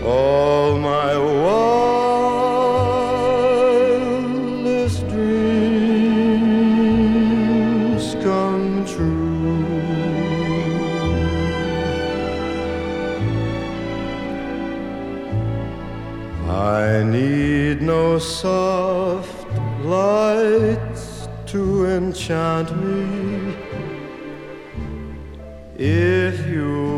all my wildest dreams come true. I need no soft lights to enchant me if you